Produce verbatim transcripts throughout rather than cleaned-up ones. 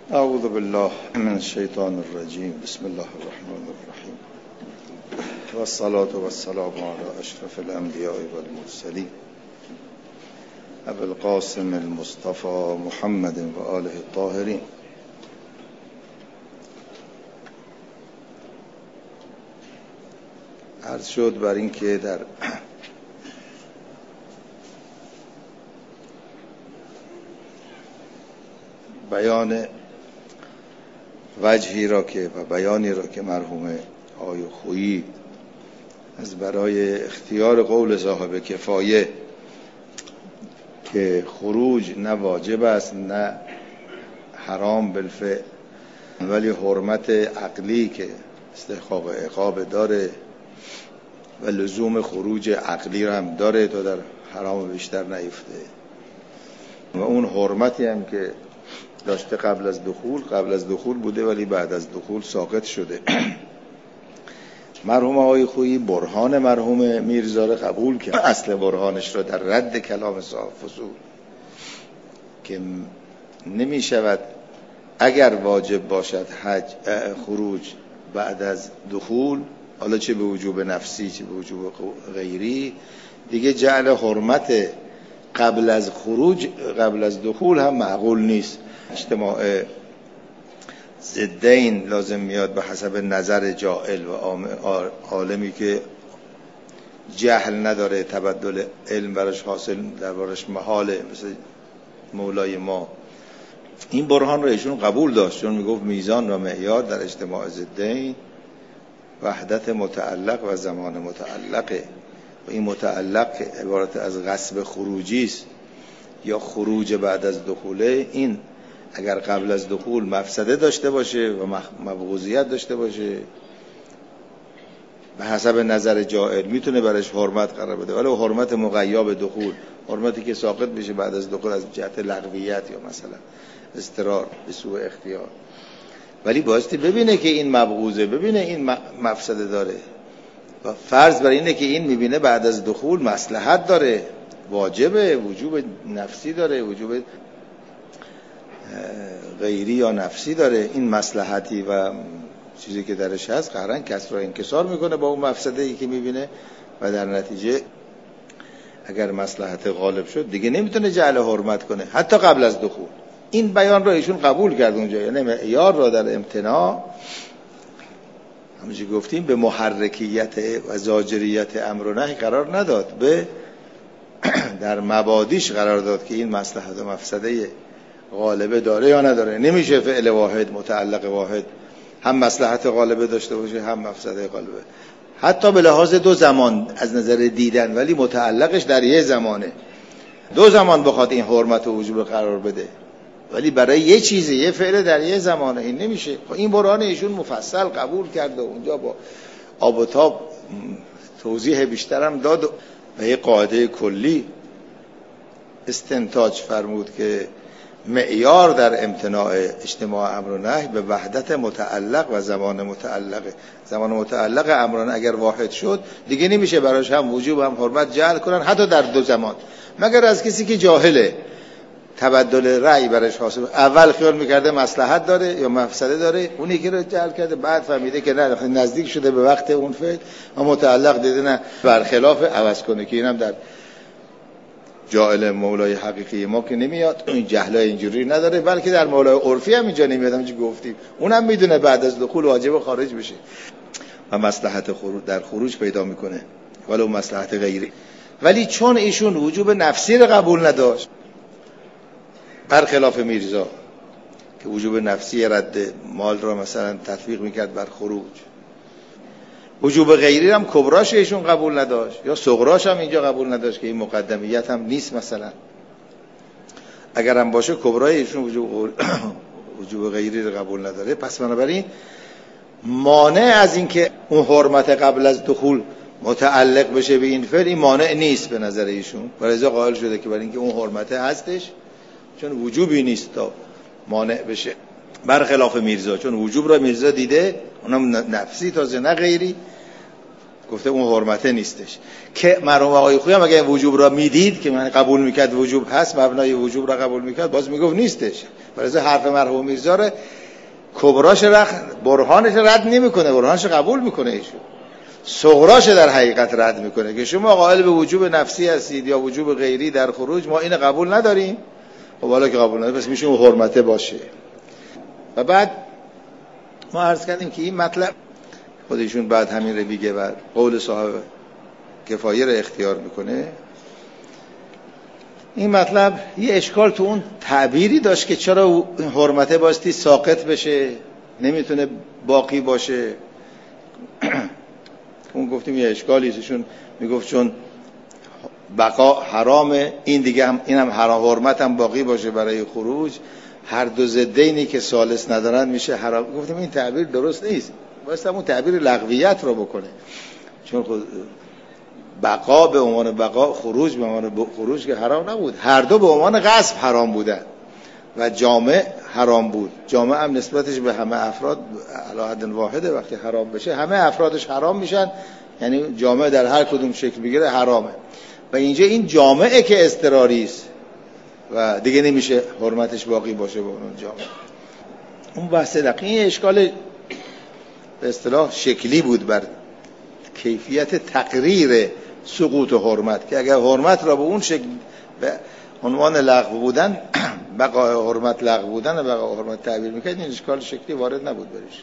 اعوذ بالله من الشیطان الرجیم. بسم الله الرحمن الرحیم و الصلاة و السلام علی اشرف الانبیاء و المرسلین ابی القاسم المصطفى محمد و آله الطاهرین. عرض شد بر این که در بیان وجهی را که و بیانی را که مرحوم آقای خویی از برای اختیار قول صاحب کفایه که خروج نه واجب است نه حرام بالفعل ولی حرمت عقلی که استحقاق عقاب داره و لزوم خروج عقلی را هم داره تا در حرام بیشتر نیفته و اون حرمتی هم که داشته قبل از دخول قبل از دخول بوده ولی بعد از دخول ساقط شده. مرحوم آقای خویی برهان مرحوم میرزا را قبول کرد، اصل برهانش را در رد کلام صاحب فضول که نمی شود اگر واجب باشد حج خروج بعد از دخول، حالا چه به وجوب نفسی چه به وجوب غیری، دیگه جعل حرمت قبل از خروج قبل از دخول هم معقول نیست. اجتماع ضدین لازم میاد به حسب نظر جاهل و عالمی که جهل نداره، تبدل علم براش حاصل دربارش محاله، مثل مولای ما. این برهان رو ایشون قبول داشت چون میگفت میزان و معیار در اجتماع ضدین وحدت متعلق و زمان متعلقه و این متعلق عبارت از غصب خروجی است یا خروج بعد از دخوله. این اگر قبل از دخول مفسده داشته باشه و مبغوضیت داشته باشه به حسب نظر جاهل میتونه برش حرمت قرار بده، ولی حرمت مغیب دخول، حرمتی که ساقط بشه بعد از دخول از جهت لغویت یا مثلا اضطرار به سوء اختیار، ولی بایستی ببینه که این مبغوضه، ببینه این مفسده داره و فرض بر اینه که این میبینه بعد از دخول مصلحت داره، واجبه، وجوب نفسی داره، وجوب غیری یا نفسی داره، این مصلحتی و چیزی که درش هست قهرن کسر را انکسار میکنه با اون مفسده ای که میبینه و در نتیجه اگر مصلحت غالب شد دیگه نمیتونه جعل حرمت کنه حتی قبل از دخول. این بیان را ایشون قبول کرد اونجا، یعنی معیار را در امتناع همونجوری گفتیم به محرکیت و زاجریت امر و نهی قرار نداد، به در مبادیش قرار داد که این مصلحت و مفسده غالبه داره یا نداره. نمیشه فعل واحد متعلق واحد هم مصلحت غالبه داشته باشه هم مفسده غالبه، حتی به لحاظ دو زمان از نظر دیدن، ولی متعلقش در یه زمانه، دو زمان بخواد این حرمت و وجوب قرار بده ولی برای یه چیزی یه فعل در یه زمانه این نمیشه. این برهان ایشون مفصل قبول کرد و اونجا با آب و تاب توضیح بیشترم داد و یه قاعده کلی استنتاج فرمود که معیار در امتناع اجتماع امر و نهی به وحدت متعلق و زمان متعلق. زمان متعلق امر و نهی اگر واحد شد دیگه نمیشه براش هم وجوب هم حرمت جعل کنن حتی در دو زمان، مگر از کسی که جاهله، تبدل رأی براش حاصل، اول خیال میکرده مصلحت داره یا مفسده داره، اونی که رو جعل کرده بعد فهمیده که نه نزدیک شده به وقت اون فعل و متعلق دیده نه برخلاف عوض کنه، که اینم در جاهل مولای حقیقی ما که نمیاد، این جهلای اینجوری نداره، بلکه در مولای عرفی هم اینجا نمیاد، همونجوری گفتیم اونم میدونه بعد از دخول واجب خارج بشه و مصلحت خروج در خروج پیدا میکنه ولو مصلحت غیری. ولی چون ایشون وجوب نفسی رو قبول نداشت برخلاف میرزا که وجوب نفسی رد مال را مثلا تطبیق میکرد بر خروج، وجوب غیری هم کبراش ایشون قبول نداشت یا صغراش هم اینجا قبول نداشت که این مقدمیت هم نیست، مثلا اگر هم باشه کبرای ایشون وجوب وجوب غیری رو قبول نداره. پس بنابراین مانع از این که اون حرمت قبل از دخول متعلق بشه به این فعل این مانع نیست به نظر ایشون، ولذا قائل شده که برای اینکه اون حرمت هستش چون وجوبی نیست تا مانع بشه، برخلاف میرزا چون وجوب را میرزا دیده اونم نفسی تازه نه غیری گفته اون حرمته نیستش. که مرحوم آقای خویی هم اگه وجوب را میدید که من قبول میکرد وجوب هست، مبنای وجوب را قبول میکرد، باز میگفت نیستش. ولی حرف مرحوم میرزا رو کبراش رخ برهانش رد نمیکنه، برهانش قبول میکنه، ایشون صغراش در حقیقت رد میکنه که شما قائل به وجوب نفسی هستید یا وجوب غیری در خروج، ما اینو قبول نداریم. خب حالا که قبول نداریم پس میشه اون حرمته باشه. و بعد ما عرض کردیم که این مطلب خودشون بعد همین رو میگه و قول صاحب کفایه رو اختیار میکنه. این مطلب یه اشکال تو اون تعبیری داشت که چرا این حرمته باستی ساقط بشه، نمیتونه باقی باشه. اون گفتیم یه اشکالی ایشون میگفت چون بقا حرامه، این دیگه هم اینم حرام، حرمت هم باقی باشه برای خروج، هر دو ضدینی که ثالث ندارن میشه حرام. گفتیم این تعبیر درست نیست، باید همون تعبیر لغویت رو بکنه، چون خود بقا به عنوان بقا، خروج به عنوان خروج که حرام نبود، هر دو به عنوان غصب حرام بودن و جامع حرام بود. جامع هم نسبتش به همه افراد علی حد واحده، وقتی حرام بشه همه افرادش حرام میشن، یعنی جامع در هر کدوم شکل بگیره حرامه. و اینجا این جامعه که اضطراری است و دیگه نمیشه حرمتش باقی باشه با اون جامعه. اون بحث دقیق این اشکال به اصطلاح شکلی بود بر کیفیت تقریر سقوط حرمت، که اگر حرمت را به اون شکل به عنوان لغو بودن، بقای حرمت لغو بودن و بقای حرمت تعبیر میکرد، این اشکال شکلی وارد نبود برش.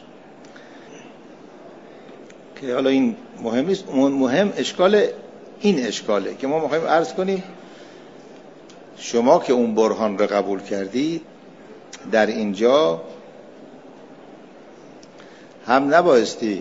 که حالا این مهم نیست، مهم اشکال این اشکاله که ما میخوایم عرض کنیم شما که اون برهان را قبول کردید در اینجا هم نبایستی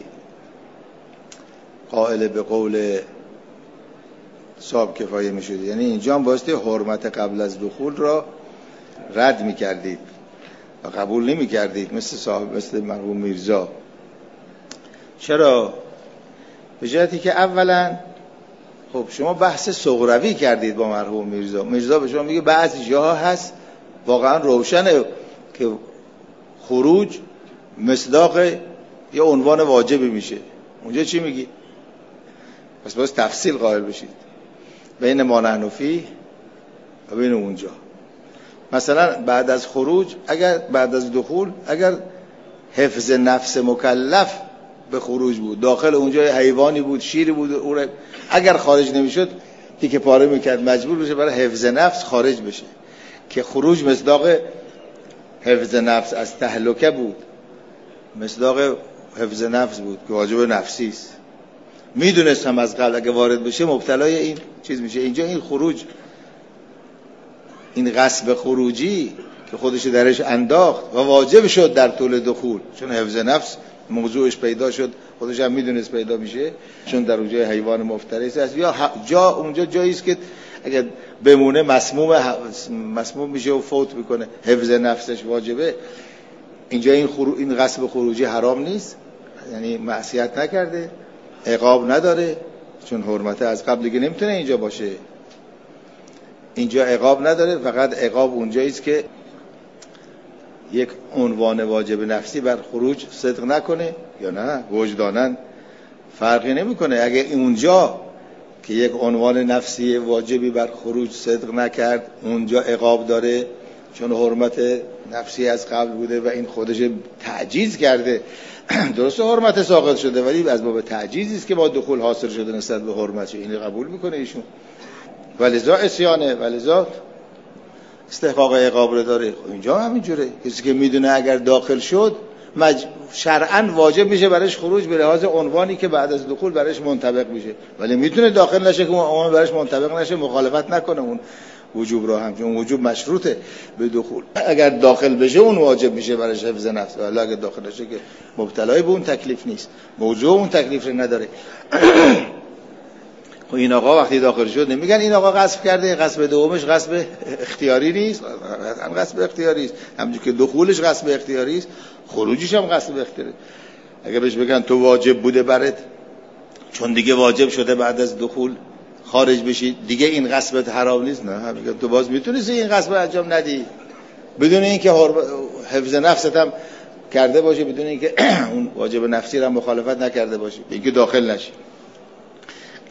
قائل به قول صاحب کفایه میشد، یعنی اینجا هم بایستی حرمت قبل از دخول را رد میکردید و قبول نمیکردید مثل صاحب مثل مرحوم میرزا. چرا؟ به جهتی که اولا خب شما بحث صغروی کردید با مرحوم میرزا. میرزا به شما میگه بعضی جاها هست واقعا روشنه که خروج مصداق یه عنوان واجبی میشه، اونجا چی میگی؟ پس باید تفصیل قائل بشید بین ما نحن فیه و بین اونجا. مثلا بعد از خروج، اگر بعد از دخول اگر حفظ نفس مکلف به خروج بود، داخل اونجا حیوانی بود، شیری بود، او اگر خارج نمیشد تیکه پاره میکرد، مجبور بشه برای حفظ نفس خارج بشه، که خروج مصداق حفظ نفس از تهلکه بود، مصداق حفظ نفس بود که واجب نفسی است. میدونستم از قبل اگه وارد بشه مبتلای این چیز میشه. اینجا این خروج، این غصب خروجی که خودش درش انداخت و واجب شد در طول دخول، چون حفظ نفس موضوعش پیدا شد، خودش هم میدونست پیدا میشه، چون در اونجا حیوان مفترس است، یا جا اونجا جایی است که اگر بمونه مسموم مسموم میشه و فوت میکنه، حفظ نفسش واجبه. اینجا این خرو... این غصب خروجی حرام نیست، یعنی معصیت نکرده، عقاب نداره، چون حرمته از قبل دیگه نمیتونه اینجا باشه. اینجا عقاب نداره، فقط عقاب اونجایی است که یک عنوان واجب نفسی بر خروج صدق نکنه یا نه، وجدانن فرقی نمیکنه. اگه اونجا که یک عنوان نفسی واجبی بر خروج صدق نکرد اونجا عقاب داره، چون حرمت نفسی از قبل بوده و این خودش تعجیز کرده. درسته حرمت ساقط شده، ولی از باب تعجیزی است که با دخول حاصل شده نسبت به حرمت، این قبول میکنه ایشون. ولذا عصیانه، ولذا استحقاق عقاب رو داره. اینجا هم همینجوره، کسی که میدونه اگر داخل شد مج... شرعاً واجب میشه برایش خروج به لحاظ عنوانی که بعد از دخول برایش منطبق میشه، ولی میتونه داخل نشه که اون عنوان برایش منطبق نشه، مخالفت نکنه اون وجوب رو هم، چون وجوب مشروطه به دخول. اگر داخل بشه اون واجب میشه برایش حفظ نفس، ولی اگر داخل نشه که مبتلای به اون تکلیف نیست، موضوع اون تکلیف رو نداره. خب این آقا وقتی داخل شد نمیگن این آقا غصب کرده، غصب دومش غصب اختیاری نیست، هم غصب اختیاری است، همونجوری که دخولش غصب اختیاری است خروجش هم غصب اختیاری. اگه بهش بگن تو واجب بوده برات، چون دیگه واجب شده بعد از دخول خارج بشی، دیگه این غصبت حرام نیست، نه میگن تو باز میتونی این غصب انجام ندی بدون اینکه حفظ نفست هم کرده باشی، بدون اینکه اون واجب نفسی رو هم مخالفت نکرده باشی، اینکه داخل نشی.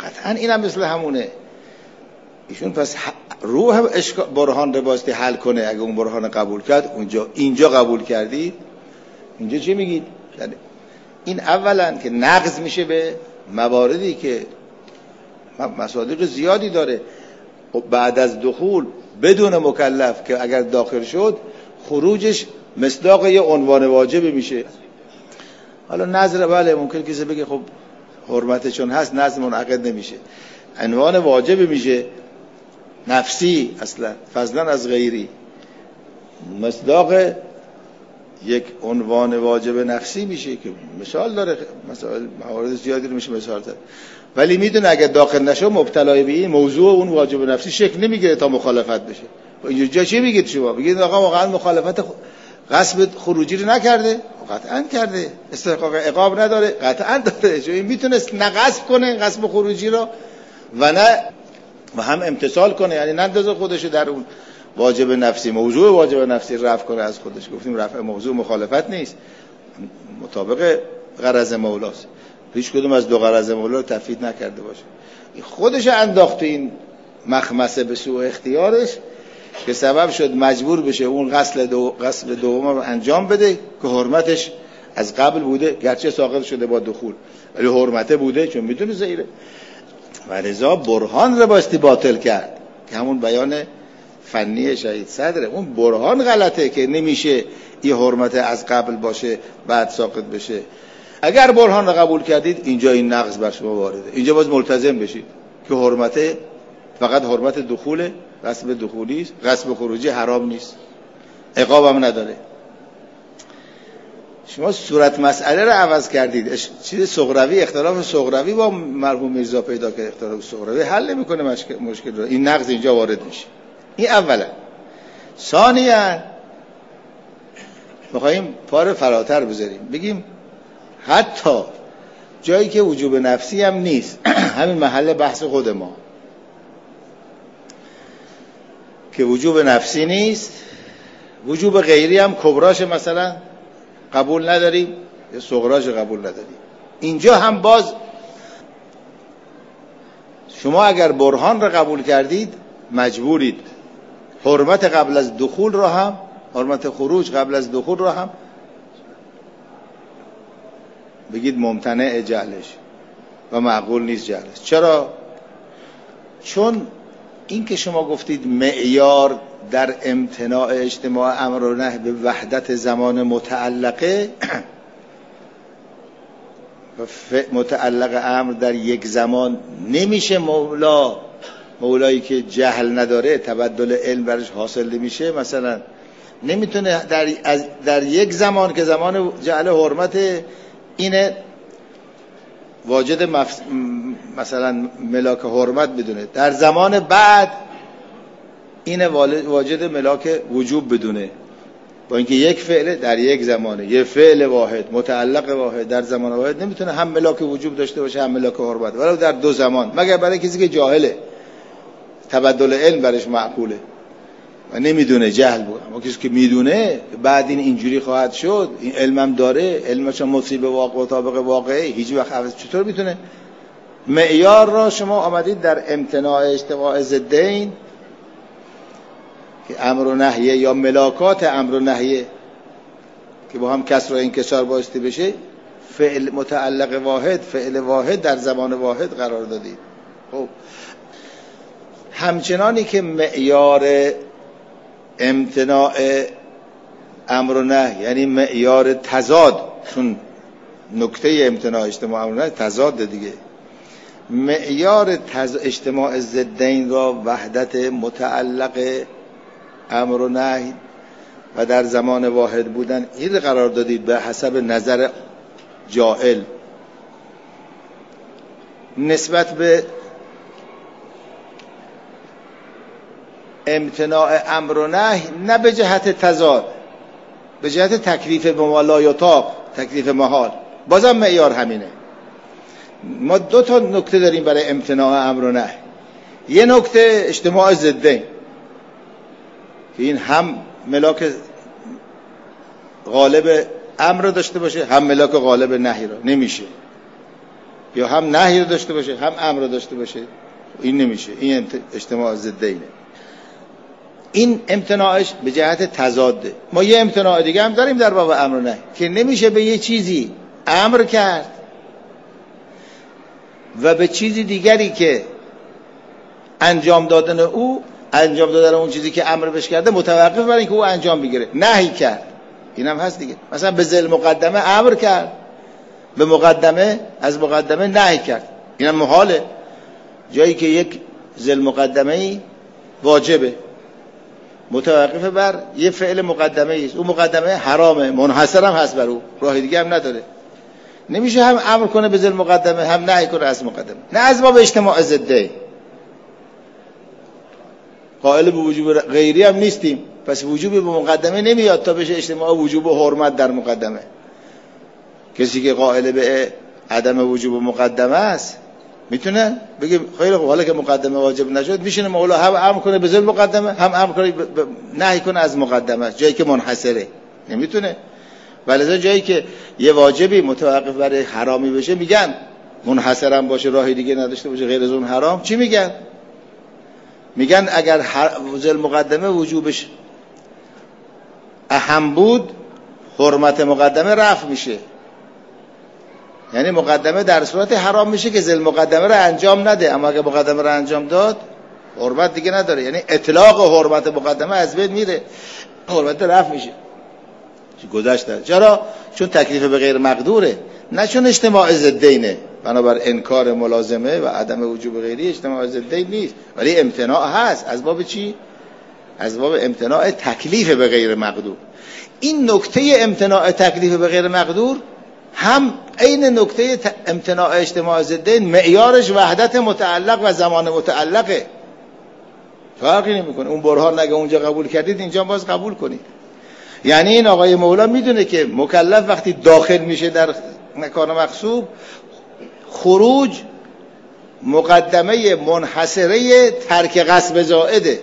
قطعا اینم مثل همونه. ایشون پس روح برهان رو باستی حل کنه. اگه اون برهان قبول کرد اونجا اینجا قبول کردی اینجا چی میگید؟ این اولا که نقض میشه به مواردی که مصادیق زیادی داره. بعد از دخول بدون مکلف که اگر داخل شد خروجش مصداق یه عنوان واجب میشه. حالا نظر بله ممکن کسی بگه خب حرمت چون هست نظر منعقد نمیشه، عنوان واجب میشه نفسی اصلا فضلا از غیری. مصداق یک عنوان واجب نفسی میشه که مثال داره، مثال موارد زیادی رو میشه مثال زد. ولی میدونه اگر داخل نشه مبتلای به این موضوع اون واجب نفسی شکل نمیگیره تا مخالفت بشه. اینجا چی میگید شما؟ بگید آقا واقعا مخالفت قصب خروجی رو نکرده؟ قطعا کرده. استحقاق عقاب نداره؟ قطعا داره. چون این میتونست نه قصب کنه قصب خروجی رو و نه و هم امتثال کنه، یعنی نندازه خودشو در اون واجب نفسی، موضوع واجب نفسی رفع کنه از خودش. گفتیم رفع موضوع مخالفت نیست، مطابق غرض مولاست. هیچ کدوم از دو غرض مولا رو تفیید نکرده باشه. خودش انداخت این مخمسه به سوء اختیارش که سبب شد مجبور بشه اون غسل دو غسل دوم رو انجام بده که حرمتش از قبل بوده، گرچه ساقط شده با دخول ولی حرمته بوده چون میدونه زیره. و لذا برهان رو باستی باطل کرد که همون بیان فنی شهید صدره. اون برهان غلطه که نمیشه این حرمت از قبل باشه بعد ساقط بشه. اگر برهان رو قبول کردید اینجا این نقض بر شما وارده، اینجا باز ملتزم بشید که حرمت فقط حرمت دخوله، غصب دخولی است، غصب خروجی حرام نیست، عقاب هم نداره. شما صورت مسئله رو عوض کردید. چیز صغروی، اختلاف صغروی با مرحوم میرزا پیدا کرد، اختلاف صغروی حل نمی‌کنه مشکل رو. این نقض اینجا وارد میشه. این اولا. ثانیاً می‌خوایم پار فراتر بذاریم، بگیم حتی جایی که وجوب نفسی هم نیست، همین محل بحث خود ما که وجوب نفسی نیست، وجوب غیری هم کبراش مثلا قبول نداریم یا صغراش قبول نداریم. اینجا هم باز شما اگر برهان را قبول کردید مجبورید حرمت قبل از دخول را هم، حرمت خروج قبل از دخول را هم بگید ممتنع جهلش و معقول نیست جهلش. چرا؟ چون این که شما گفتید معیار در امتناع اجتماع امر و نهی به وحدت زمان متعلقه و متعلق امر در یک زمان نمیشه. مولا مولایی که جهل نداره تبدل علم برش حاصل نمیشه، مثلا نمیتونه در, در یک زمان که زمان جهل حرمت اینه واجد مف... مثلا ملاک حرمت بدونه، در زمان بعد اینه واجد ملاک وجوب بدونه، با اینکه یک فعل در یک زمانه، یک فعل واحد متعلق واحد در زمان واحد نمیتونه هم ملاک وجوب داشته باشه هم ملاک حرمت، ولو در دو زمان، مگر برای کسی که جاهله تبدل علم برش معقوله و نمیدونه جهل بود. اما کسی که میدونه بعد این اینجوری خواهد شد، این علمم داره، علمش مصیبه واقع و طابق واقعی، هیچ وقت عوض چطور میتونه؟ معیار را شما آمدید در امتناع اجتماع ضدین که امر و نهیه یا ملاکات امر و نهیه که با هم کسر و انکسار بایستی بشه، فعل متعلق واحد، فعل واحد در زمان واحد قرار دادید. خب همچنانی که معیار امتناع امر و نهی یعنی معیار تضاد، چون نکته امتناع اجتماع امر و نهی تضاد دیگه، معیار تز... اجتماع ضدین را وحدت متعلق امر و نهی و در زمان واحد بودن این قرار دادید به حسب نظر جاهل نسبت به امتناع امر و نهی، نه به جهت تضاد، به جهت تکلیف بما یطاق، تکلیف محال. بازم معیار همینه. ما دو تا نکته داریم برای امتناع امر و نهی. یه نکته اجتماع ضدین که این هم ملاک غالب امر رو داشته باشه هم ملاک غالب نهی رو، نمیشه. یا هم نهی رو داشته باشه هم امر رو داشته باشه. این نمیشه، این اجتماع ضدینه. این امتناعش به جهت تضاده. ما یه امتناع دیگه هم داریم در باب امر و نهی که نمیشه به یه چیزی امر کرد و به چیزی دیگری که انجام دادن او انجام دادن اون چیزی که امر بهش کرده متوقف بر اینکه او انجام بگیره نهی کرد. اینم هست دیگه. مثلا به ذل مقدمه امر کرد، به مقدمه از مقدمه نهی کرد. اینم محاله. جایی که یک ذل مقدمه‌ای واجبه متوقف بر یه فعل مقدمه است، اون مقدمه حرامه، منحصر هم هست بر او، راه دیگه هم نداره. نمیشه هم امر کنه به ذل مقدمه هم نهی کنه از مقدمه. نه از باب اجتماع ضده. قائل به وجوب غیری هم نیستیم، پس وجوبی به مقدمه نمیاد تا بشه اجتماع وجوب و حرمت در مقدمه. کسی که قائل به عدم وجوب مقدمه است میتونه بگه خیلی خوب حالا که مقدمه واجب نشد میشینه مولا هم امر کنه به ذل مقدمه هم امر کنه نهی کنه از مقدمه، جایی که منحصره نمیتونه. ولی جایی که یه واجبی متوقف برای حرامی بشه میگن منحصر هم باشه راهی دیگه نداشته باشه غیر از اون حرام، چی میگن؟ میگن اگر ذل مقدمه وجوبش اهم بود حرمت مقدمه رفع میشه. یعنی مقدمه در صورت حرام میشه که ذل مقدمه رو انجام نده، اما اگه مقدمه رو انجام داد حرمت دیگه نداره. یعنی اطلاق حرمت مقدمه از بین میره، حرمت رفع میشه. گذشته. چرا؟ چون تکلیف به غیر مقدوره، نه چون اجتماع ضدینه. بنابر انکار ملازمه و عدم وجوب غیری اجتماع ضدین نیست، ولی امتناع هست. از باب چی؟ از باب امتناع تکلیف به غیر مقدور. این نکته امتناع تکلیف به غیر مقدور هم عین نکته امتناع اجتماع ضدین معیارش وحدت متعلق و زمان متعلقه. فرقی نمیکنه. اون برهان نگه اونجا قبول کردید اینجا باز قبول کنید. یعنی این آقای مولا میدونه که مکلف وقتی داخل میشه در مکان مغصوب خروج مقدمه منحصره ترک غصب زائده،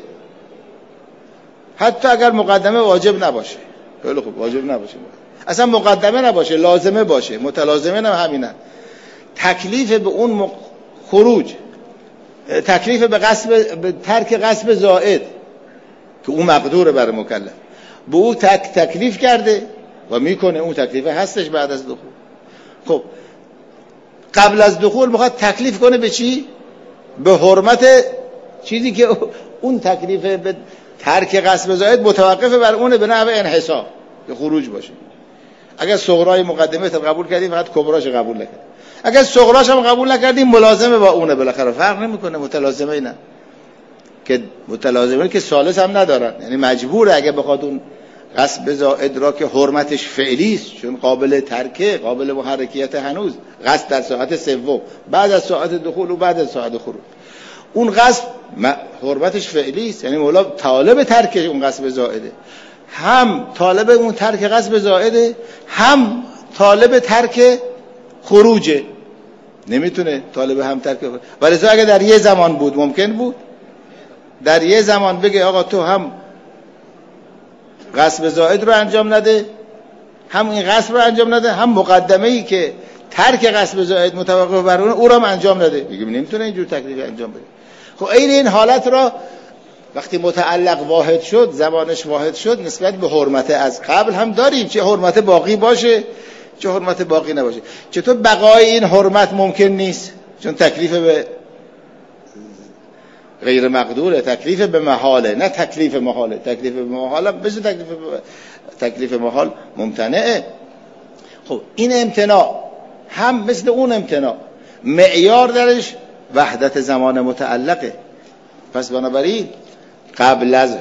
حتی اگر مقدمه واجب نباشه. خیلی خوب واجب نباشه، اصلا مقدمه نباشه، لازمه باشه، متلازمه هم همینه. تکلیف به اون خروج، تکلیف به غصب، به ترک غصب زائد که اون مقدوره برای مکلف، به او تک تکلیف کرده و میکنه. اون تکلیف هستش بعد از دخول. خب قبل از دخول میخواد تکلیف کنه به چی؟ به حرمت چیزی که اون تکلیف به ترک غصب زائد متوقف بر اونه به نحو انحصار که خروج باشه. اگر صغرای مقدمه تا قبول کردیم فقط کبراش قبول نکردیم. اگر صغراش هم قبول نکردیم ملازمه با اونه، بالاخره فرق نمیکنه. متلازمه نه که متلازمه که ثالث هم ندارن، یعنی مجبوره اگه بخواد اون غصب زائد را که حرمتش فعلی است، چون قابل ترکه، قابل محرکیت، هنوز غصب در ساعت سوم بعد از ساعت دخول و بعد از ساعت خروج، اون غصب حرمتش فعلی است، یعنی مولا طالب ترک اون غصب زائده، هم طالب اون ترک غصب زائده هم طالب ترک خروجه. نمیتونه طالب هم ترک خروج. ولی اگه در یه زمان بود ممکن بود در یه زمان بگه آقا تو هم غصب زائد رو انجام نده، هم این غصب رو انجام نده، هم مقدمه‌ای که ترک غصب زائد متوقف بر اون او رو هم انجام نده. میگم نمیتونه اینجور تکلیف انجام بده. خب این این حالت را وقتی متعلق واحد شد، زبانش واحد شد، نسبت به حرمت از قبل هم داریم، چه حرمت باقی باشه چه حرمت باقی نباشه. چطور بقای این حرمت ممکن نیست؟ چون تکلیف به غیر مقدوره، تکلیف به محاله، نه تکلیف محاله. تکلیف به محاله بشه تکلیف به تکلیف محال ممتنعه. خب این امتناع هم مثل اون امتناع معیار درش وحدت زمان متعلقه. پس بنابراین قبل از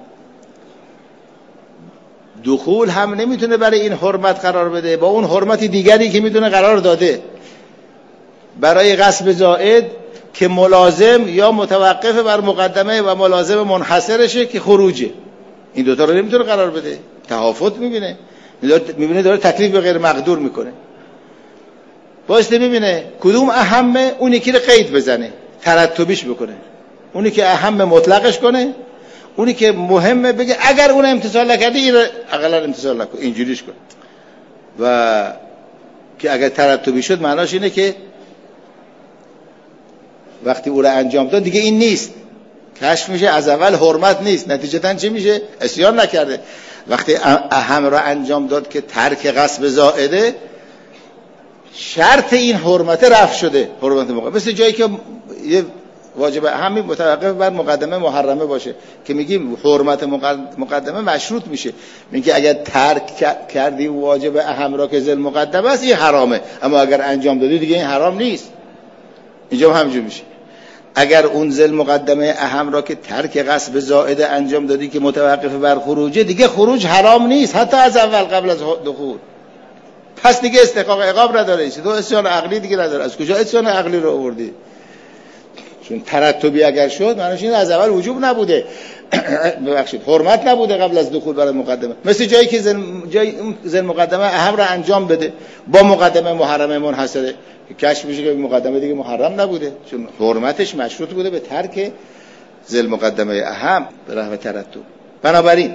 دخول هم نمیتونه برای این حرمت قرار بده با اون حرمت دیگری که میتونه قرار داده برای غصب زائد که ملازم یا متوقف بر مقدمه و ملازم منحصرشه که خروجه. این دوتا رو نمیتونه قرار بده، تهافت میبینه، میبینه داره تکلیف به غیر مقدور میکنه. باعث میبینه کدوم اهمه اون یکی رو قید بزنه، ترتبیش بکنه، اونی که اهم مطلقش کنه، اونی که مهمه بگه اگر اون امتثال نکردی این رو اقلا امتثال نکن، اینجوریش کن. و که اگر ترتبی شد معناش اینه که وقتی او را انجام داد دیگه این نیست، کشف میشه از اول حرمت نیست، نتیجتا چی میشه؟ اسیان نکرده. وقتی اهم را انجام داد که ترک غصب زائده، شرط این حرمت رفع شده، حرمت مقدمه. مثل جایی که یه واجب همین متوقف بر مقدمه محرمه باشه که میگیم حرمت مقدمه مشروط میشه، میگه اگر ترک کردی واجب اهم را که ذل مقدمه است این حرامه، اما اگر انجام دادی دیگه این حرام نیست. اینجا هم همینجوری میشه. اگر اون ذل مقدمه اهم را که ترک غصب زائده انجام دادی که متوقف بر خروجه، دیگه خروج حرام نیست حتی از اول قبل از دخول، پس دیگه استحقاق عقاب نداره. تو اسیان عقلی دیگه نداره. از کجا اسیان عقلی رو آوردی؟ چون ترتبی اگر شد معنیش این از اول وجوب نبوده، ببخشید حرمت نبوده قبل از دخول برای مقدمه. مثل جایی که زن جای زن مقدمه اهم را انجام بده با مقدمه محرمه منحصره، کشف میشه که مقدمه دیگه محرم نبوده، چون حرمتش مشروط بوده به ترک زل مقدمه اهم به رغم ترتب. بنابراین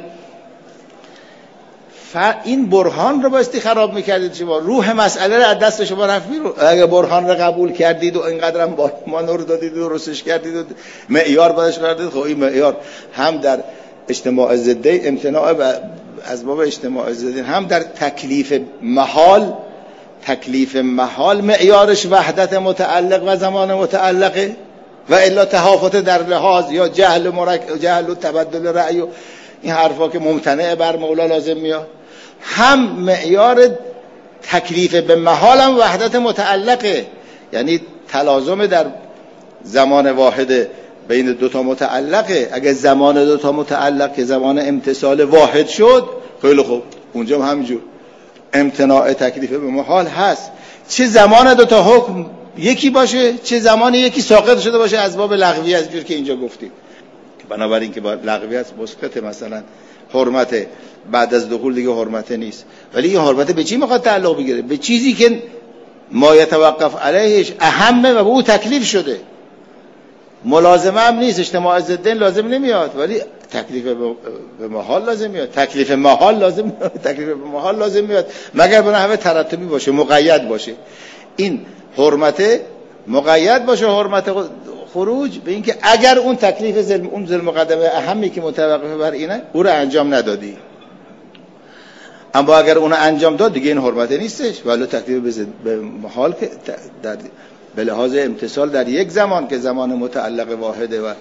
این برهان رو بایستی خراب میکردید شما، روح مسئله رو از دست شما رفت بیرون. اگه برهان رو قبول کردید و اینقدر هم با ما نور دادید و درستش کردید و معیار بازش کردید، خب این معیار هم در اجتماع ضده امتناع از باب اجتماع ضده، هم در تکلیف محال، تکلیف محال معیارش وحدت متعلق و زمان متعلقه، و الا تهافت در لحاظ یا جهل مرک جهل و تبدل رأی و این حرفا که ممتنع بر مولا لازم میاد. هم معیار تکلیف به محال هم وحدت متعلقه، یعنی تلازم در زمان واحد بین دو تا متعلقه. اگه زمان دو تا متعلق که زمان امتصال واحد شد، خیلی خوب، اونجا هم همینجور امتناع تکلیف به محال هست، چه زمان دو تا حکم یکی باشه، چه زمان یکی ساقط شده باشه از باب لغوی، از جور که اینجا گفتیم. بنابراین که با لغویت مسقط مثلا حرمت بعد از دخول دیگه حرمت نیست، ولی این حرمت به چی میخواد تعلق بگیره؟ به چیزی که ما یتوقف علیهش اهمه و به او تکلیف شده. ملازمه هم نیست، اجتماع ضدین لازم نمیاد، ولی تکلیف به محال لازم میاد، تکلیف محال لازم میاد، تکلیف به محال لازم میاد، مگر به نحو ترتبی باشه، مقید باشه. این حرمت مقید باشه، حرمت خروج به اینکه اگر اون تکلیف زل اون زل مقدمه اهمی که متوقف بر اینه او رو انجام ندادی، اما اگر اون انجام داد دیگه این حرمت نیستش، ولی تکلیف به محال که در به لحاظ امتصال در یک زمان که زمان متعلق واحده و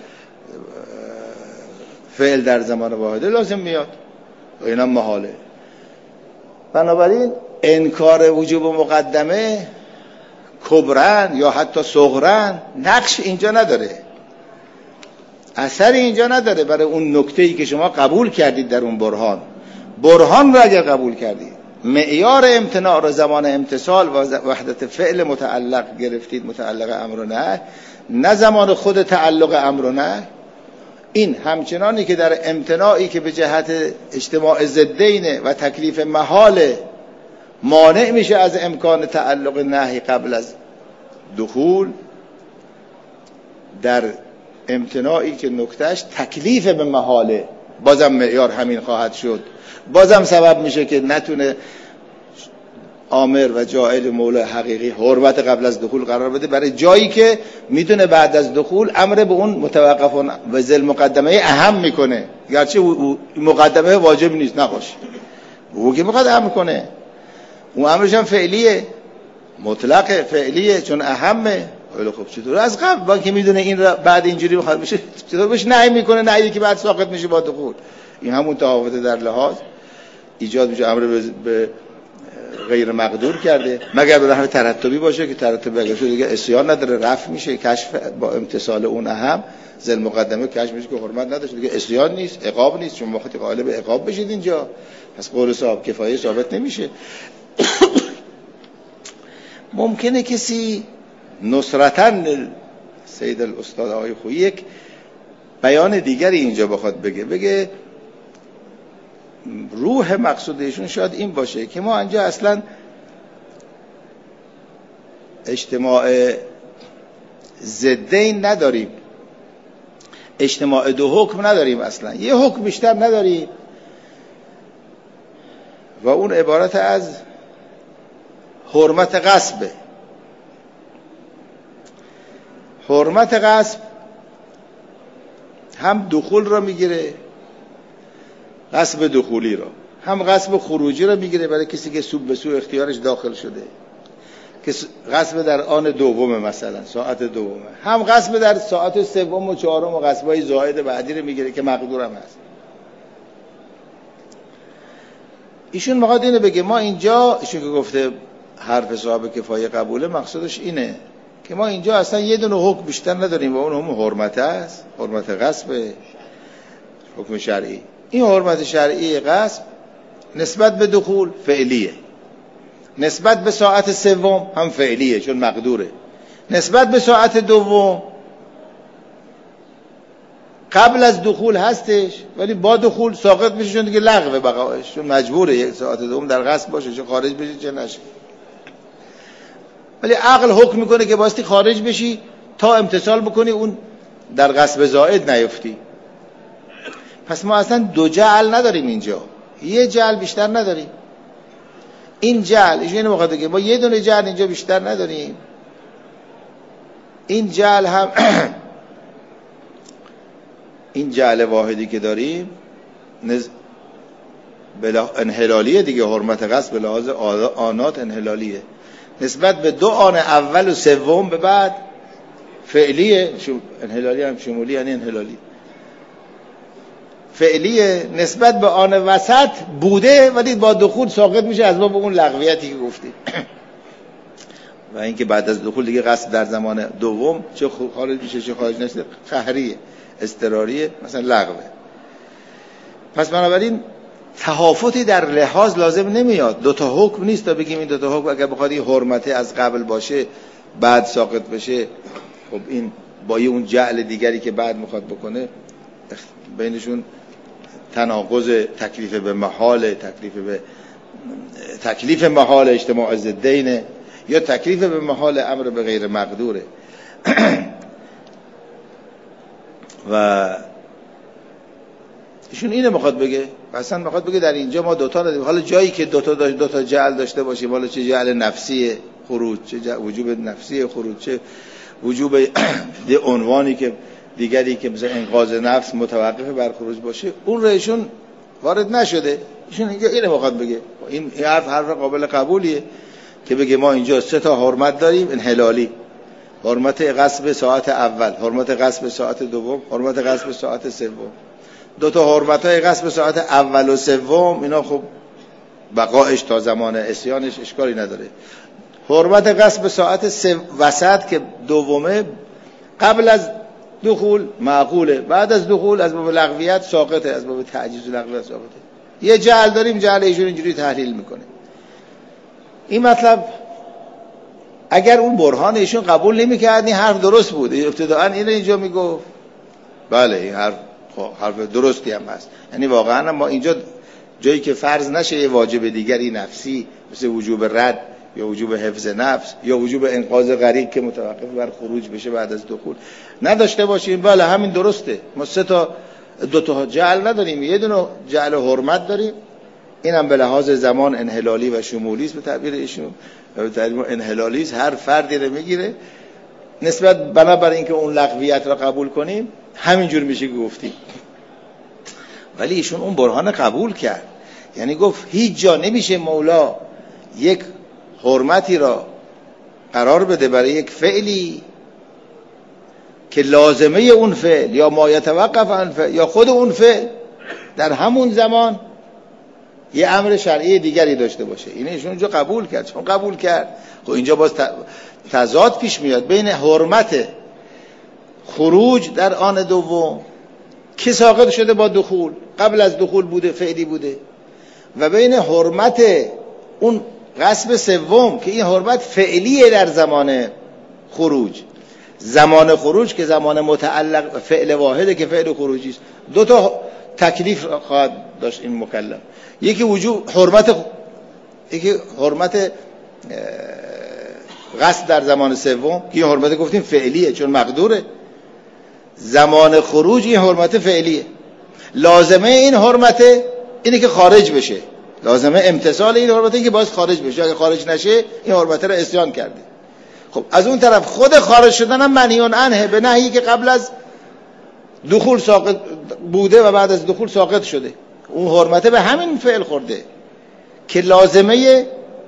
فعل در زمان واحده لازم میاد و اینم محاله. بنابراین انکار وجوب مقدمه کبرن یا حتی صغرن نقش اینجا نداره، اثر اینجا نداره برای اون نکته‌ای که شما قبول کردید در اون برهان. برهان رو اگر قبول کردید، معیار امتناع رو زمان امتصال و وحدت فعل متعلق گرفتید، متعلق امر و نهی، نه زمان خود تعلق امر و نهی، این همچنانی که در امتناعی که به جهت اجتماع ضدینه و تکلیف محاله مانع میشه از امکان تعلق نهی قبل از دخول، در امتناعی که نکتهش تکلیف به محاله بازم معیار همین خواهد شد، بازم سبب میشه که نتونه آمر و جاعل مولا حقیقی حرمت قبل از دخول قرار بده برای جایی که میتونه بعد از دخول امر به اون متوقف و ذل مقدمه اهم میکنه، گرچه مقدمه واجب نیست نباشه، او که میخواد امر کنه، اون امرش هم فعلیه، مطلق فعلیه، چون اهمه. خیلی خوب، چطور از قبل با که میدونه این را بعد اینجوری بخواد بشه، چطور بهش نهی میکنه، نهی که بعد ساقط میشه با دخول؟ این همون تهافت در لحاظ ایجاد میشه، امر به غیر مقدور کرده، مگر به نحو ترتبی باشه که ترتبی اگر شده دیگه اسیان نداره، رفع میشه، کشف با امتصال اون اهم ذل مقدمه کشف میشه که حرمت نداشت، دیگه اسیان نیست، عقاب نیست، چون وقتی قائل به عقاب بشید اینجا پس قول صاحب کفایه ثابت نمیشه. ممکنه کسی نصرتاً سید الاستاد آقای خویی یک بیان دیگری اینجا بخواد بگه، بگه روح مقصودشون شاید این باشه که ما اینجا اصلا اجتماع ضدین نداریم، اجتماع دو حکم نداریم، اصلا یه حکم بیشتر نداریم و اون عبارت از حرمت غصبه. حرمت غصب هم دخول را میگیره، غصب دخولی را، هم غصب خروجی را میگیره برای کسی که سوب به سو اختیارش داخل شده، که غصب در آن دومه، مثلا ساعت دومه، هم غصب در ساعت سوم و چهارم و غصبای زائد بعدی رو میگیره که مقدورم هست. ایشون میخواد اینو بگه ما اینجا، ایشون که گفته حرف صاحب کفایه قبوله، مقصودش اینه که ما اینجا اصلا یه دونه حکم بیشتر نداریم و اون هم حرمت است، حرمت غصب، حکم شرعی. این حرمت شرعی غصب نسبت به دخول فعلیه، نسبت به ساعت سوم هم فعلیه چون مقدوره، نسبت به ساعت دوم قبل از دخول هستش ولی با دخول ساقط میشه چون دیگه لغوه بقایش، چون مجبوره یک ساعت دوم در غصب باشه چه خارج بشه چه نشه. ولی عقل حکم میکنه که باستی خارج بشی تا امتثال بکنی اون در غصب زائد نیفتی. پس ما اصلا دو جعل نداریم اینجا، یه جعل بیشتر نداریم. این جعل ایشون اینو میخواد بگه ما یه دونه جعل اینجا بیشتر نداریم. این جعل هم این جعل واحدی که داریم نز... بلا... انحلالیه دیگه، حرمت غصب به لحاظ آنات انحلالیه، نسبت به دو آن اول و سوم به بعد فعلیه. شو... انحلالی هم شمولی یعنی انحلالی فعلیه، نسبت به آن وسط بوده ولی با دخول ساقط میشه از باب اون لغویتی که گفتی. و اینکه بعد از دخول دیگه قصد در زمان دوم چه خارج میشه چه خارج نشه قهریه، اضطراریه، مثلا لغوه. پس بنابراین تهافتی در لحاظ لازم نمیاد، دو تا حکم نیست تا بگیم این دو تا حکم اگر بخواد این حرمت از قبل باشه بعد ساقط بشه، خب این با یه اون جعل دیگری که بعد میخواد بکنه بینشون تناقض، تکلیف به محال، تکلیف به تکلیف محال اجتماع ضدین یا تکلیف به محال امر به غیر مقدوره. و ایشون اینو میخواد بگه، اصلا میخواد بگه در اینجا ما دوتا نداریم. حالا جایی که دوتا داشت دوتا جعل داشته باشیم، حالا چه جعل نفسی خروج، چه وجوب نفسی خروج، چه وجوب یه عنوانی که دیگری که مثلا انقاذ نفس متوقف بر خروج باشه، اون رو ایشون وارد نشده. ایشون اینجا اینو میخواد بگه. این حرف حرف قابل قبولیه که بگه ما اینجا سه تا حرمت داریم انحلالی: حرمت غصب ساعت اول، حرمت غصب ساعت دوم، حرمت غصب ساعت سوم. دو تا حرمت‌های غصب ساعت اول و سوم اینا خب بقایش تا زمان عصیانش اشکالی نداره. حرمت غصب ساعت سه وسط که دومه قبل از دخول معقوله، بعد از دخول از باب لغویت ساقطه، از باب تعجیز و لغویت ساقطه. یه جعل داریم، جعل ایشون اینجوری تحلیل میکنه. این مطلب اگر اون برهان ایشون قبول نمی‌کرد این حرف درست بود، ابتداءً اینو اینجا میگفت بله این حرف حرف درستی هم هست. یعنی واقعا ما اینجا جایی که فرض نشه یه واجب دیگری نفسی مثل وجوب رد یا وجوب حفظ نفس یا وجوب انقاذ غریق که متوقف بر خروج بشه بعد از دخول نداشته باشیم، بله همین درسته. ما سه تا دو تا جعل نداریم، یه دونه جعل حرمت داریم، اینم به لحاظ زمان انحلالی و شمولی است به تعبیر ایشون. به تعبیر انحلالی است، هر فردی رو میگیره نسبت بنابراین اینکه اون لغویت را قبول کنیم همینجور میشه که گفتیم. ولی ایشون اون برهان قبول کرد، یعنی گفت هیچ جا نمیشه مولا یک حرمتی را قرار بده برای یک فعلی که لازمه اون فعل یا ما یتوقف عن فعل یا خود اون فعل در همون زمان یه امر شرعی دیگری داشته باشه. این ایشون اونجا قبول کرد. چون قبول کرد خب اینجا باز تضاد پیش میاد بین حرمت خروج در آن دوم که ساقط شده با دخول، قبل از دخول بوده، فعلی بوده، و بین حرمت اون غصب سوم که این حرمت فعلیه در زمان خروج. زمان خروج که زمان متعلق فعل واحده که فعل خروجی است. دو تا تکلیف خواهد داشت این مکلف. یکی وجوب حرمت، یکی حرمت غصب در زمان سوم که این حرمت گفتیم فعلیه چون مقدوره. زمان خروج این حرمت فعلیه. لازمه این حرمت اینه که خارج بشه، لازمه امتثال این حرمت اینه که باید خارج بشه. اگه خارج نشه این حرمت را عصیان کرده. خب از اون طرف خود خارج شدن هم منهی عنه، به نهی که قبل از دخول ساقط بوده و بعد از دخول ساقط شده. اون حرمته به همین فعل خورده که لازمه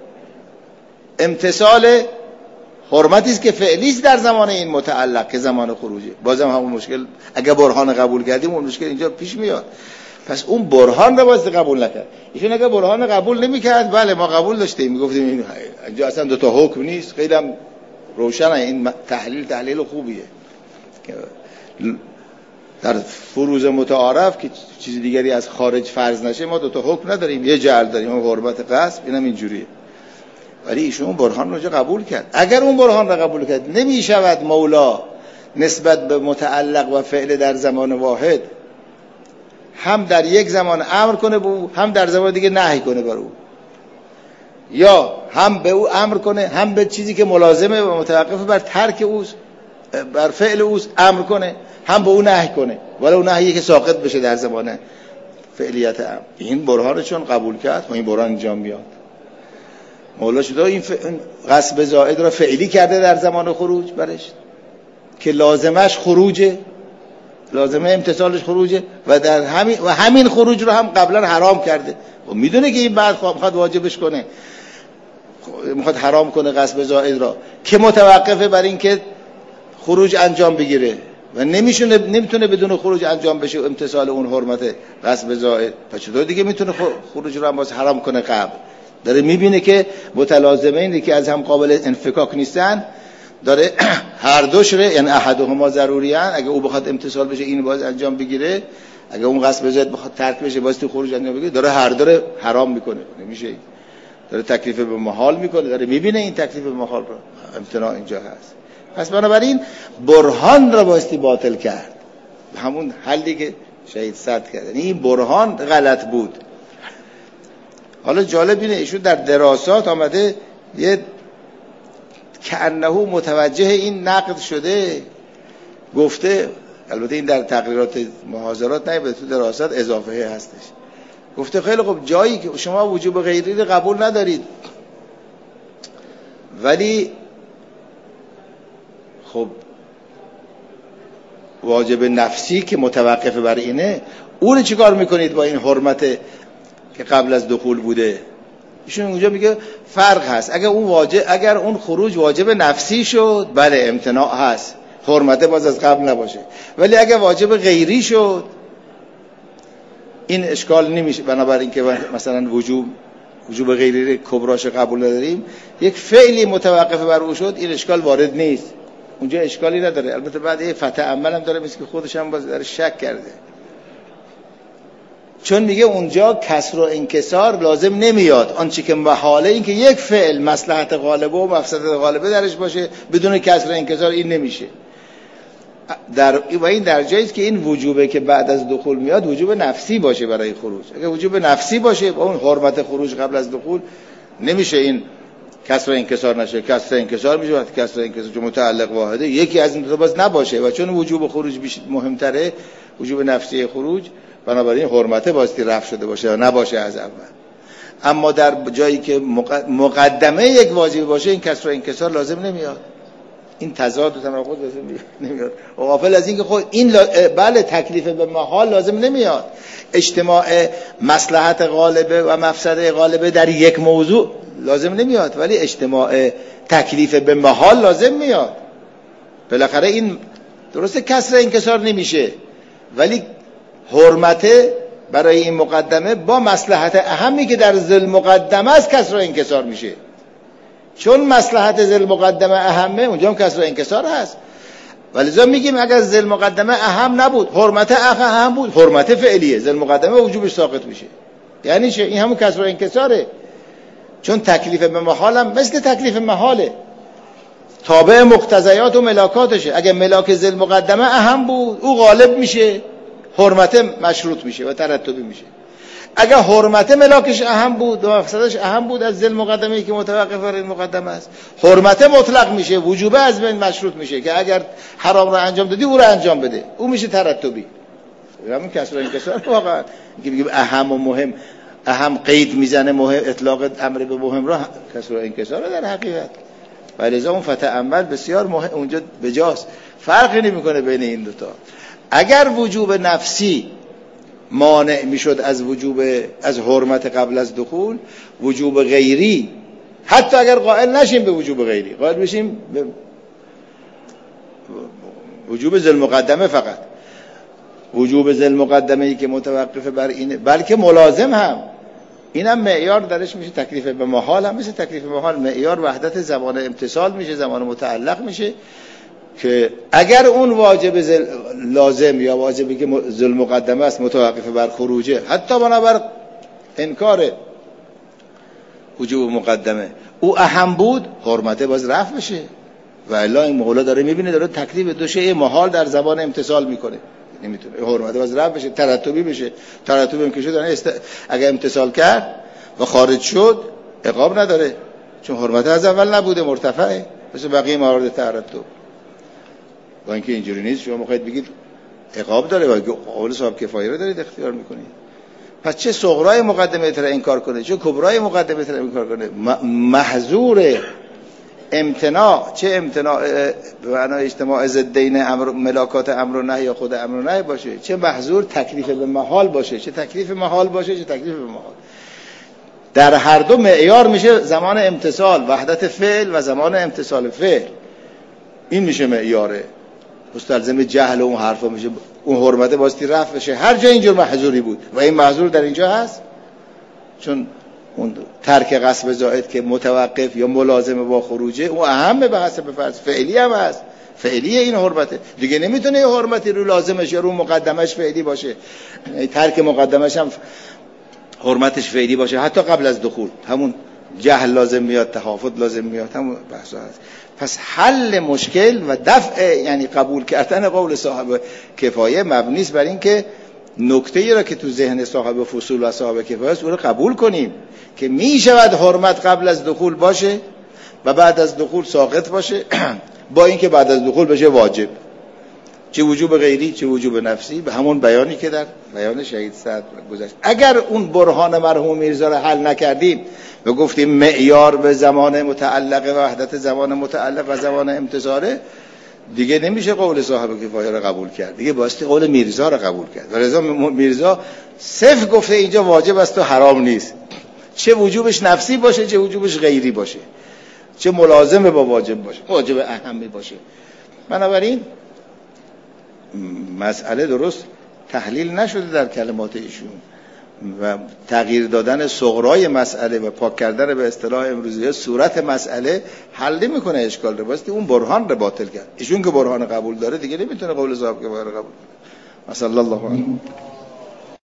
امتصال حرمتی است که فعلی است در زمان این متعلق که زمان خروجه. بازم همون مشکل اگه برهان قبول کردیم اون مشکل اینجا پیش میاد. پس اون برهان رو واسه قبول نکرد. ایشون اگه برهان قبول نمیکرد، بله ما قبول داشتیم، میگفتیم این اینجا اصلا دو تا حکم نیست، خیلی هم روشنه، این تحلیل تحلیل خوبیه. در فروض متعارف که چیز دیگری از خارج فرض نشه ما دو تا حکم نداریم، یه جعل داریم، اون حرمت غصب، اینم اینجوریه. ولی ایشون برهان رو قبول کرد. اگر اون برهان رو قبول کرد نمیشود مولا نسبت به متعلق و فعل در زمان واحد هم در یک زمان امر کنه به او، هم در زمان دیگه نهی کنه بر او، یا هم به او امر کنه هم به چیزی که ملازمه و متوقف بر ترک اوست، بر فعل اوست امر کنه، هم به او نهی کنه، ولی اون نهیه که ساقط بشه در زمان فعلیت امر. این برهان چون قبول کرد و این برهان انجام میاد. مولا شده این ف... غصب زائد را فعلی کرده در زمان خروج برش که لازمش خروجه، لازمه امتصالش خروجه و در همین و همین خروج رو هم قبلا حرام کرده و میدونه که این بعد میخواد واجبش کنه، میخواد حرام کنه غصب زائد را که متوقفه بر این که خروج انجام بگیره و نمیشونه نمیتونه بدون خروج انجام بشه امتصال اون حرمت غصب زائد. پس چطور دیگه میتونه خروج رو هم باز حرام کنه؟ قبل داره میبینه که متلازمینی که از هم قابل انفکاک نیستن داره هر دوش ره، یعنی احدهما ضروری ان، اگه او بخواد امتصال بشه این باز انجام بگیره، اگه اون غصب زائد بخواد ترک بشه باز تو خروج انجام بگیره، داره هر داره حرام میکنه، نمیشه، داره تکلیف به محال میکنه، داره میبینه این تکلیف به محال رو امتناع اینجا هست. پس بنابراین برهان را بایستی باطل کرد، همون حلی که شهید صد کرد، یعنی این برهان غلط بود. حالا جالب اینه ایشون در دراسات آمده یه کأنه متوجه این نقد شده، گفته، البته این در تقریرات محاضرات نه، تو دراسات اضافه هستش، گفته خیلی خب جایی که شما وجوب غیری رو قبول ندارید ولی خب واجب نفسی که متوقف بر اینه، اون چی کار میکنید با این حرمت که قبل از دخول بوده؟ ایشون اونجا میگه فرق هست. اگر اون واجب اگر اون خروج واجب نفسی شد بله امتناع هست، حرمت باز از قبل نباشه، ولی اگر واجب غیری شد این اشکال نمیشه. بنابراین که مثلا وجوب وجوب غیری کبراش قبول نداریم، یک فعلی متوقف بر او شد، این اشکال وارد نیست، اونجا اشکالی نداره. البته بعد یه فتح عمل هم داره، مثل که خودش هم باز داره شک کرده، چون میگه اونجا کسر و انکسار لازم نمیاد، آنچه که محاله این که یک فعل مصلحت غالبه و مفسدت غالبه درش باشه بدون کسر و انکسار این نمیشه. در و این در جایی است که این وجوبه که بعد از دخول میاد وجوب نفسی باشه برای خروج. اگه وجوب نفسی باشه با اون حرمت خروج قبل از دخول نمیشه این کسر و انکسار نشه، کسر و انکسار میشه وقتی کسر و انکسار چون متعلق واحده یکی از این دو تا باز نباشه و چون وجوب خروج بیشتر مهمتره، وجوب نفسی خروج، بنابراین حرمته بایستی رفع شده باشه و نباشه از اول. اما در جایی که مقدمه یک واجب باشه این کسر و انکسار لازم نمیاد، این تضاد و تناقض لازم نمیاد. و غافل از این که خود این لا... بله تکلیف به محال لازم نمیاد، اجتماع مصلحت غالبه و مفسده غالبه در یک موضوع لازم نمیاد، ولی اجتماع تکلیف به محال لازم میاد. بالاخره این درسته کسر انکسار نمیشه ولی حرمت برای این مقدمه با مصلحت اهمی که در ذل مقدمه است کسر و انکسار میشه، چون مصلحت ذل مقدمه اهمه اونجا هم کسر و انکسار هست. ولذا میگیم اگر ذل مقدمه اهم نبود حرمت اهم بود، حرمت فعلیه، ذل مقدمه وجوبش ساقط میشه. یعنی چه؟ این همون کسر و انکساره، چون تکلیف به محال هم مثل تکلیف محاله، تابع مقتضیات و ملاکاتشه. اگر ملاک ذل مقدمه اهم بود او غالب میشه، حرمت مشروط میشه و ترتبی میشه. اگر حرمت ملاکش اهم بود و مفسدش اهم بود از ذل مقدمه‌ای که متوقف بر این مقدمه است، حرمت مطلق میشه، وجوبه از بین مشروط میشه که اگر حرام رو انجام دادی او رو انجام بده، او میشه ترتبی. همین کسر و انکسار واقعا که میگیم اهم و مهم، اهم قید میزنه، مهم اطلاق امر به مهم را کسر و انکسار در حقیقت. و لذا اون فتح اول بسیار مهم اونجا بجاست. فرقی نمیکنه بین این دوتا. اگر وجوب نفسی مانع میشد از وجوب از حرمت قبل از دخول، وجوب غیری حتی اگر قائل نشیم به وجوب غیری، قائل بشیم به وجوب ذل مقدمه، فقط وجوب ذل مقدمه ای که متوقف بر اینه بلکه ملازم هم، اینم معیار درش میشه. تکلیف به محال هم میشه تکلیف به محال معیار وحدت زمان امتصال میشه، زمان متعلق میشه که اگر اون واجب زل لازم یا واجبی که ذل مقدمه است متوقف بر خروجه، حتی بنابر انکار وجوب مقدمه او اهم بود، حرمت باز رفع بشه. و الا این مولا داره میبینه داره تکلیف دو شیء محال در زبان امتصال میکنه، نمیتونه حرمت باز رفع بشه، ترتبی بشه. ترتبی هم که شد است... اگر امتصال کرد و خارج شد عقاب نداره، چون حرمت از اول نبوده، مرتفعه، مثل بقیه موارد ترتب. با اینکه اینجوری نیست، شما میخواید بگید عقاب داره و قول صاحب کفایه رو دارید اختیار میکنید. پس چه صغرای مقدمه تر این کار کنه، چه کبرای مقدمه تر این کار کنه. محظور امتناع، چه امتناع به معنای اجتماع ضدین امر ملاکات امر و نهی یا خود امر و نهی باشه، چه محظور تکلیف به محال باشه، چه تکلیف محال باشه، چه تکلیف به محال. در هر دو معیار میشه زمان امتصال، وحدت فعل و زمان امتصال فعل. این میشه معیاره. مستلزم جهل و اون حرفا میشه، اون حرمت باستی رفع بشه. هر جا اینجور محظوری بود و این محظور در اینجا هست، چون اون ترک قصب زائد که متوقف یا ملازم با خروجه اون اهمه به حسب فرض، فعلی هم هست، فعلی این حرمته دیگه. نمیتونه یه حرمتی رو لازمش یا رو مقدمش فعلی باشه، ترک مقدمش هم حرمتش فعلی باشه حتی قبل از دخول. همون جهل لازم میاد، تخافت لازم میاد، همون بحثا هست. پس حل مشکل و دفع یعنی قبول کردن قول صاحب کفایه مبنی است بر این که نکته‌ای را که تو ذهن صاحب فصول و صاحب کفایه است او را قبول کنیم که می شود حرمت قبل از دخول باشه و بعد از دخول ساقط باشه با اینکه بعد از دخول بشه واجب، چه وجوب غیری چه وجوب نفسی، به همون بیانی که در بیان شهید سعد گذشت. اگر اون برهان مرحوم میرزا را حل نکردیم و گفتیم معیار به زمان متعلق و وحدت زمان متعلق و زمان امتصاله، دیگه نمیشه قول صاحب کفایه را قبول کرد، دیگه باستی قول میرزا را قبول کرد. و رضا میرزا صفر گفته اینجا واجب است و حرام نیست، چه وجوبش نفسی باشه چه وجوبش غیری باشه، چه ملازمه با واجب باشه، واجب اهمی باشه. بنابراین مسئله درست تحلیل نشده در کلمات ایشون و تغییر دادن صغرای مسئله و پاک کردن به اصطلاح امروزی صورت مسئله حل نمیکنه اشکال رو، باستی اون برهان رو باطل کرد. ایشون که برهان قبول داره دیگه نمیتونه قول صاحب که باید قبول کنه. صلی الله علیه